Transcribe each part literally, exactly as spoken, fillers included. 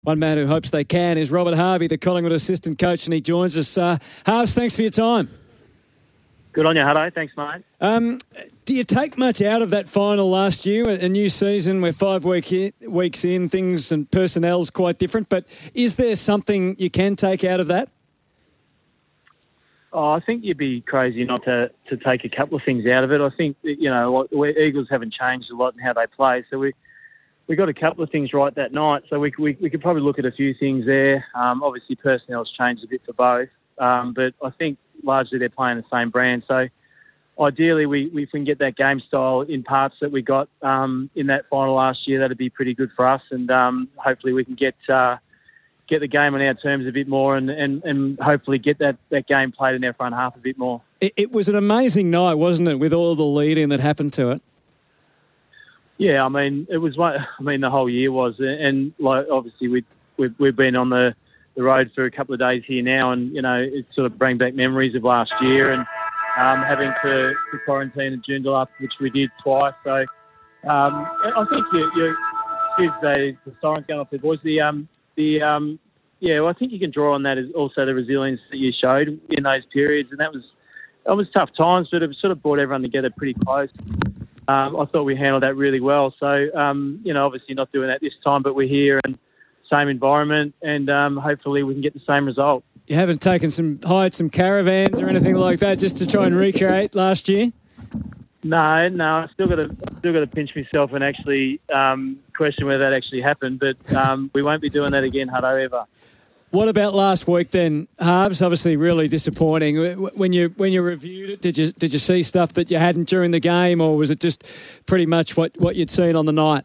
One man who hopes they can is Robert Harvey, the Collingwood assistant coach, and he joins us. Uh, Harves, thanks for your time. Good on you, Hutto. Thanks, mate. Um, do you take much out of that final last year? A new season, we're five week in, weeks in, things and personnel's quite different, but is there something you can take out of that? Oh, I think you'd be crazy not to, to take a couple of things out of it. I think, you know, we, Eagles haven't changed a lot in how they play, so we we got a couple of things right that night, so we, we, we could probably look at a few things there. Um, obviously, personnel's changed a bit for both, um, but I think largely they're playing the same brand. So ideally, we, we if we can get that game style in parts that we got um, in that final last year, that'd be pretty good for us, and um, hopefully we can get uh, get the game on our terms a bit more and, and, and hopefully get that, that game played in our front half a bit more. It, it was an amazing night, wasn't it, with all the lead-in that happened to it? Yeah, I mean, it was one. I mean, the whole year was, and like obviously we we've, we've been on the, the road for a couple of days here now, and you know, it sort of brings back memories of last year and um, having to, to quarantine at Joondalup, which we did twice. So um, I think you, you excuse the, the sirens going off there, boys. The um the um yeah, well, I think you can draw on that as also the resilience that you showed in those periods, and that was that was tough times, but it sort of brought everyone together pretty close. Um, I thought we handled that really well. So, um, you know, obviously not doing that this time, but we're here and same environment, and um, hopefully we can get the same result. You haven't taken some, hired some caravans or anything like that just to try and recreate last year? No, no, I still got to still got to pinch myself and actually um, question whether that actually happened. But um, we won't be doing that again, Hutto, ever. What about last week then, Harves? Obviously, really disappointing. When you when you reviewed it, did you did you see stuff that you hadn't during the game, or was it just pretty much what, what you'd seen on the night?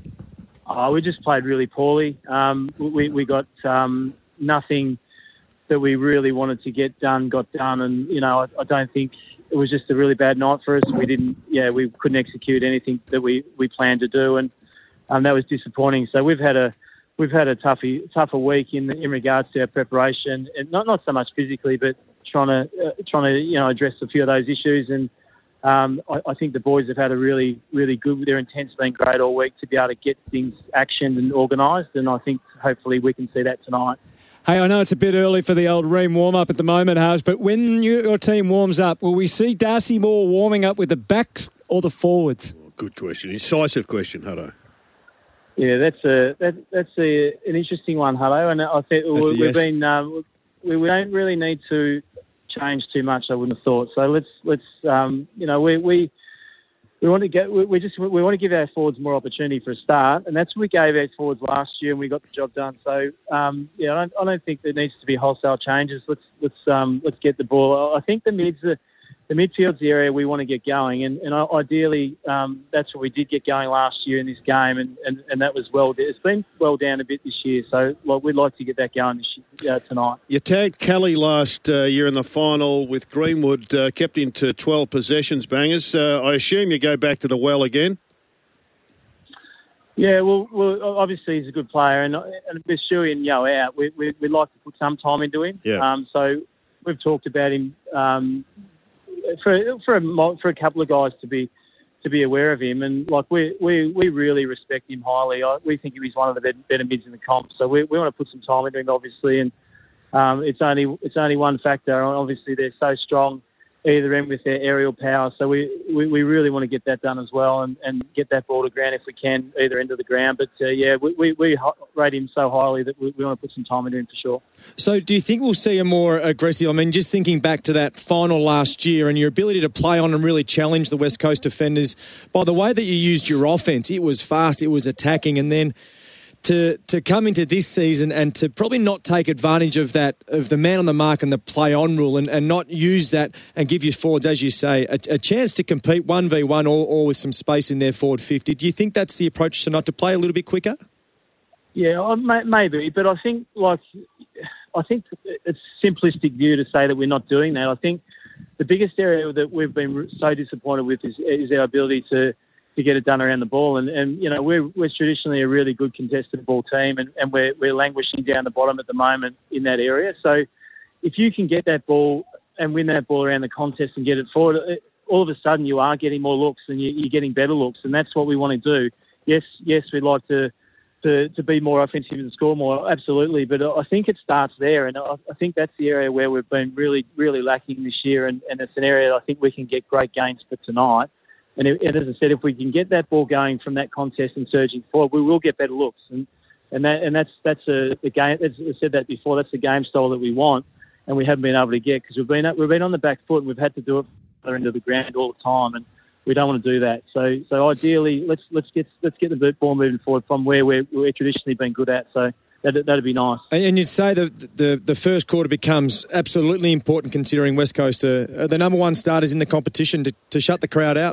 Oh, we just played really poorly. Um, we we got um, nothing that we really wanted to get done got done, and you know I, I don't think it was just a really bad night for us. We didn't, yeah, we couldn't execute anything that we, we planned to do, and um, that was disappointing. So we've had a We've had a tougher, tougher week in in regards to our preparation, and not not so much physically, but trying to uh, trying to you know address a few of those issues. And um, I, I think the boys have had a really really good. Their intent's been great all week to be able to get things actioned and organised, and I think hopefully we can see that tonight. Hey, I know it's a bit early for the old Ream warm-up at the moment, Harves, but when you, your team warms up, will we see Darcy Moore warming up with the backs or the forwards? Good question, incisive question, Hutto. Yeah, that's a that, that's a, an interesting one, Hutto. And I think we, we've yes. been um, we, we don't really need to change too much. I wouldn't have thought. So let's let's um, you know we we we want to get we, we just we want to give our forwards more opportunity for a start, and that's what we gave our forwards last year, and we got the job done. So um, yeah, I don't, I don't think there needs to be wholesale changes. Let's let's um, let's get the ball. I think the mids are. The midfield's the area we want to get going, and, and ideally um, that's what we did get going last year in this game, and, and, and that was well. It's been well down a bit this year, so like, we'd like to get that going this year, uh, tonight. You tagged Kelly last uh, year in the final with Greenwood, uh, kept him to twelve possessions, bangers. Uh, I assume you go back to the well again? Yeah, well, well obviously he's a good player, and, and with Shuey and Yo out, we, we, we'd like to put some time into him. Yeah. Um, so we've talked about him... Um, For for a for a couple of guys to be to be aware of him, and like we we, we really respect him highly. I, we think he's one of the better, better mids in the comp. So we we want to put some time into him, obviously, and um, it's only it's only one factor. Obviously, they're so strong either end with their aerial power. So we, we, we really want to get that done as well, and, and get that ball to ground if we can, either end of the ground. But uh, yeah, we, we we rate him so highly that we, we want to put some time into him for sure. So do you think we'll see a more aggressive, I mean, just thinking back to that final last year and your ability to play on and really challenge the West Coast defenders, by the way that you used your offense, it was fast, it was attacking, and then to to come into this season and to probably not take advantage of that, of the man on the mark and the play on rule, and, and not use that and give your forwards, as you say, a, a chance to compete one v one or, or with some space in their forward fifty. Do you think that's the approach to not to play a little bit quicker? Yeah, maybe, but I think like I think it's a simplistic view to say that we're not doing that. I think the biggest area that we've been so disappointed with is, is our ability to to get it done around the ball. And, and you know, we're, we're traditionally a really good contested ball team, and, and we're, we're languishing down the bottom at the moment in that area. So if you can get that ball and win that ball around the contest and get it forward, it, all of a sudden you are getting more looks and you, you're getting better looks, and that's what we want to do. Yes, yes, we'd like to to, to be more offensive and score more, absolutely. But I think it starts there, and I, I think that's the area where we've been really, really lacking this year, and, and it's an area I think we can get great gains for tonight. And, it, and as I said, if we can get that ball going from that contest and surging forward, we will get better looks. And and that and that's that's a, a game. As I said that before, that's the game style that we want, and we haven't been able to get because we've been we've been on the back foot and we've had to do it the end of the ground all the time, and we don't want to do that. So so ideally, let's let's get let's get the ball moving forward from where we're, we're traditionally been good at. So that'd, that'd be nice. And you'd say that the the first quarter becomes absolutely important, considering West Coast are the number one starters in the competition to, to shut the crowd out.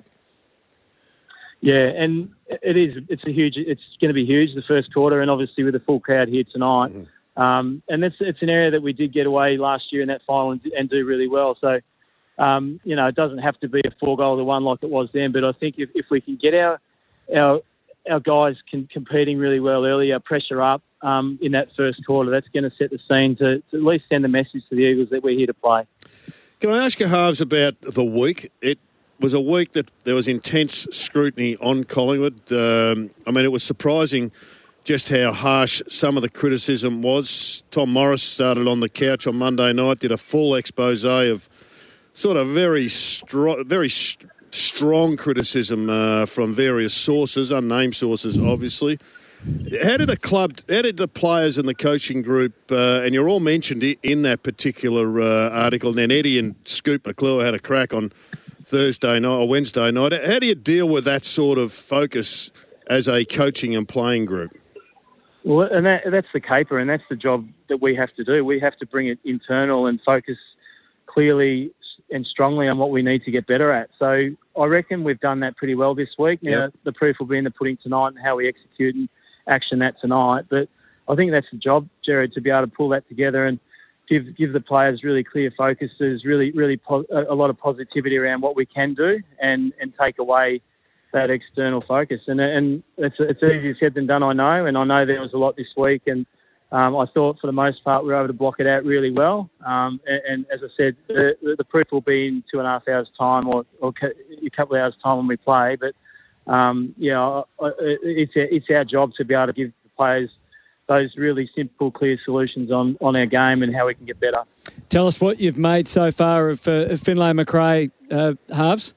Yeah, and it is. It's a huge. It's going to be huge the first quarter, and obviously with the full crowd here tonight. Mm-hmm. Um, and that's it's an area that we did get away last year in that final and, and do really well. So. Um, you know, it doesn't have to be a four goal to one like it was then, but I think if, if we can get our our our guys can, competing really well earlier, pressure up um, in that first quarter, that's going to set the scene to, to at least send a message to the Eagles that we're here to play. Can I ask you, Harves, about the week? It was a week that there was intense scrutiny on Collingwood. Um, I mean, it was surprising just how harsh some of the criticism was. Tom Morris started on the couch on Monday night, did a full expose of sort of very strong, very st- strong criticism uh, from various sources, unnamed sources, obviously. How did the club, how did the players and the coaching group, uh, and you're all mentioned in that particular uh, article, and then Eddie and Scoop McClure had a crack on Thursday night or Wednesday night. How do you deal with that sort of focus as a coaching and playing group? Well, and that, that's the caper, and that's the job that we have to do. We have to bring it internal and focus clearly and strongly on what we need to get better at. So I reckon we've done that pretty well this week. Now, yep. The proof will be in the pudding tonight and how we execute and action that tonight. But I think that's the job, Jared, to be able to pull that together and give give the players really clear focuses, really, really po- a lot of positivity around what we can do and, and take away that external focus. And and it's, it's easier said than done, I know, and I know there was a lot this week, and Um, I thought for the most part we were able to block it out really well. Um, and, and as I said, the, the proof will be in two and a half hours' time or, or a couple of hours' time when we play. But, um, yeah, it's, it's our job to be able to give the players those really simple, clear solutions on, on our game and how we can get better. Tell us what you've made so far of uh, Finlay Macrae, uh, Harves.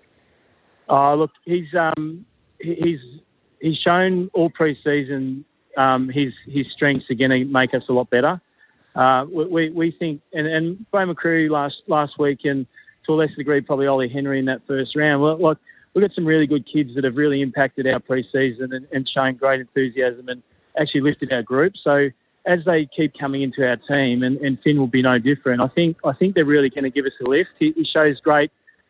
Oh, look, he's um, he's he's shown all pre-season Um, his his strengths are going to make us a lot better. Uh, we, we we think, and, and Bo McCreary last last week, and to a lesser degree probably Ollie Henry in that first round. Well, like we've got some really good kids that have really impacted our pre-season and, and shown great enthusiasm and actually lifted our group. So as they keep coming into our team, and, and Finn will be no different. I think I think they're really going to give us a lift. He, he shows great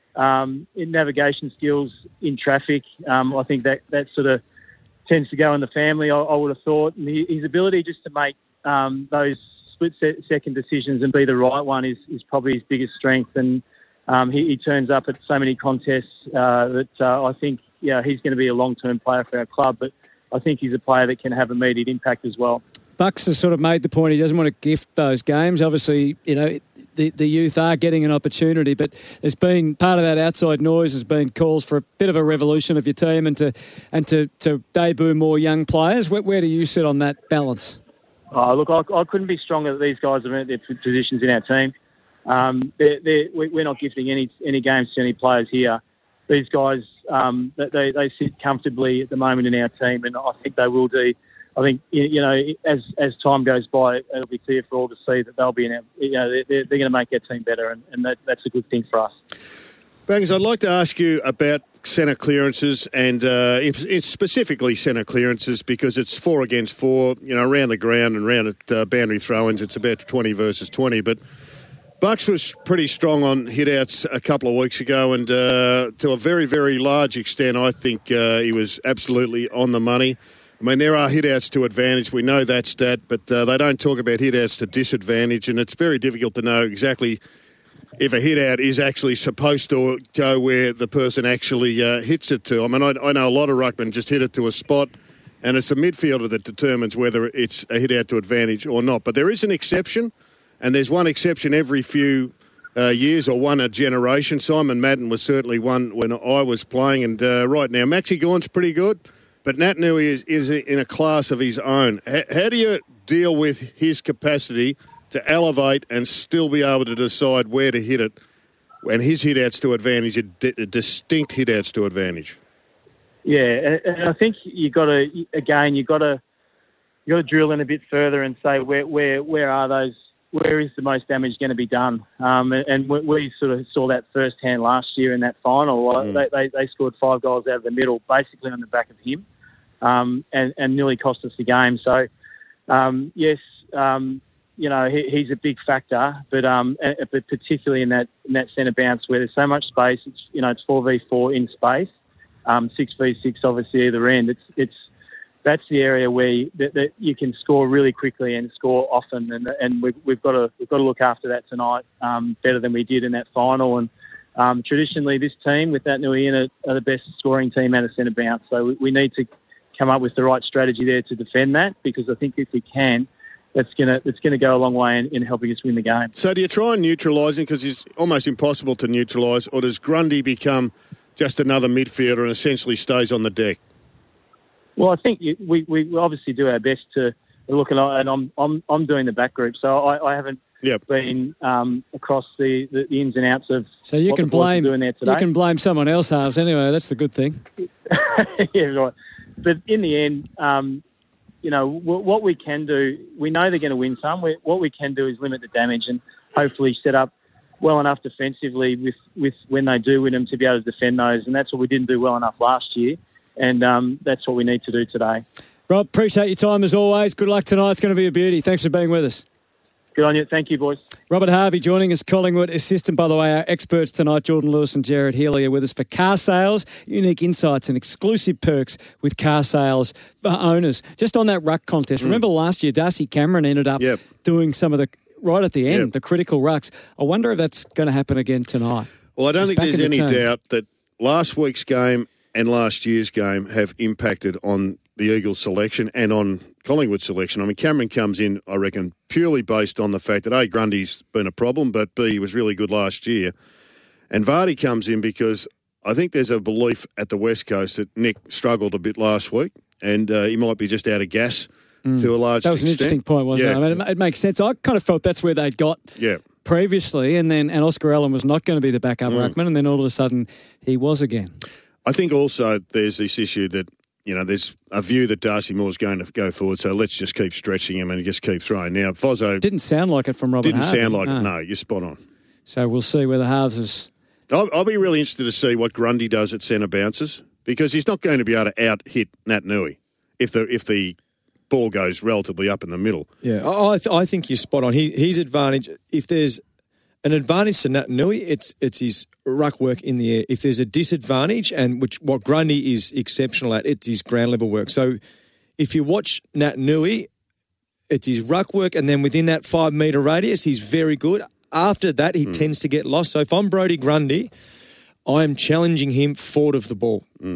um, in navigation skills in traffic. Um, I think that that sort of tends to go in the family, I, I would have thought. And his ability just to make um, those split-second decisions and be the right one is, is probably his biggest strength. And um, he, he turns up at so many contests uh, that uh, I think, yeah, he's going to be a long-term player for our club. But I think he's a player that can have immediate impact as well. Bucks has sort of made the point he doesn't want to gift those games. Obviously, you know, the, the youth are getting an opportunity, but there's been part of that outside noise has been calls for a bit of a revolution of your team and to and to, to debut more young players. Where, where do you sit on that balance? Oh, look, I, I couldn't be stronger that these guys have earned their positions in our team. Um, they're, they're, we're not gifting any any games to any players here. These guys, um, they they sit comfortably at the moment in our team, and I think they will do. I think, you know, as as time goes by, it'll be clear for all to see that they'll be in our, you know, they're, they're going to make our team better, and, and that, that's a good thing for us. Bangers, I'd like to ask you about centre clearances and uh, specifically centre clearances, because it's four against four, you know, around the ground and around at uh, boundary throw-ins. It's about twenty versus twenty, but Bucks was pretty strong on hit-outs a couple of weeks ago, and uh, to a very, very large extent, I think uh, he was absolutely on the money. I mean, there are hit-outs to advantage. We know that stat, but uh, they don't talk about hit-outs to disadvantage, and it's very difficult to know exactly if a hit-out is actually supposed to go where the person actually uh, hits it to. I mean, I, I know a lot of ruckmen just hit it to a spot, and it's the midfielder that determines whether it's a hit-out to advantage or not. But there is an exception, and there's one exception every few uh, years or one a generation. Simon Madden was certainly one when I was playing, and uh, right now Maxi Gawn's pretty good. But Nat Nui is, is in a class of his own. H- how do you deal with his capacity to elevate and still be able to decide where to hit it, and his hit-outs to advantage, a, di- a distinct hit-outs to advantage? Yeah, and, and I think you got to again you got to you got to drill in a bit further and say where where where are those where is the most damage going to be done? Um, and and we, we sort of saw that firsthand last year in that final. Mm. They, they they scored five goals out of the middle, basically on the back of him, um, and and nearly cost us the game. So um, yes. Um, You know, he, he's a big factor, but um, but particularly in that in that centre bounce where there's so much space. It's you know, it's four v four in space, um, six v six obviously either end. It's it's that's the area where you, that, that you can score really quickly and score often, and and we've, we've got to we've got to look after that tonight um, better than we did in that final. And um, traditionally, this team with that Nui in it are the best scoring team out of centre bounce. So we, we need to come up with the right strategy there to defend that, because I think if we can, That's gonna it's gonna go a long way in, in helping us win the game. So do you try and neutralise him, because he's almost impossible to neutralise, or does Grundy become just another midfielder and essentially stays on the deck? Well, I think you, we we obviously do our best to look at, and I'm I'm I'm doing the back group, so I, I haven't yep. been um, across the, the, the ins and outs of. So you what can the boys are blame doing there today. You can blame someone else, halves anyway. That's the good thing. Yeah, right. But in the end. Um, You know, what we can do, we know they're going to win some. What we can do is limit the damage and hopefully set up well enough defensively with, with when they do win them to be able to defend those. And that's what we didn't do well enough last year. And um, that's what we need to do today. Rob, appreciate your time as always. Good luck tonight. It's going to be a beauty. Thanks for being with us. Good on you. Thank you, boys. Robert Harvey joining us, Collingwood assistant, by the way. Our experts tonight, Jordan Lewis and Jared Healy, are with us for car sales, unique insights and exclusive perks with car sales for owners. Just on that ruck contest, mm. remember last year, Darcy Cameron ended up yep. doing some of the, right at the end, yep. the critical rucks. I wonder if that's going to happen again tonight. Well, I don't He's think there's the any team. doubt that last week's game and last year's game have impacted on the Eagles selection and on Collingwood selection. I mean, Cameron comes in, I reckon, purely based on the fact that A, Grundy's been a problem, but B, he was really good last year. And Vardy comes in because I think there's a belief at the West Coast that Nick struggled a bit last week, and uh, he might be just out of gas mm. to a large extent. That was an interesting point, wasn't yeah. it? I mean, it, it makes sense. I kind of felt that's where they'd got yeah. previously, and then and Oscar Allen was not going to be the backup mm. ruckman, and then all of a sudden he was again. I think also there's this issue that, you know, there's a view that Darcy Moore's going to go forward, so let's just keep stretching him and just keep throwing. Now, Fozzo... Didn't sound like it from Robert Didn't Harvey. sound like no. it, no. You're spot on. So we'll see whether Harves is... I'll, I'll be really interested to see what Grundy does at centre bounces, because he's not going to be able to out-hit Nat Nui if the, if the ball goes relatively up in the middle. Yeah, I, th- I think you're spot on. He, his advantage, if there's an advantage to Nat Nui, it's it's his ruck work in the air. If there's a disadvantage, and which what Grundy is exceptional at, it's his ground level work. So if you watch Nat Nui, it's his ruck work, and then within that five metre radius, he's very good. After that, he mm. tends to get lost. So if I'm Brodie Grundy, I am challenging him forward of the ball. Mm.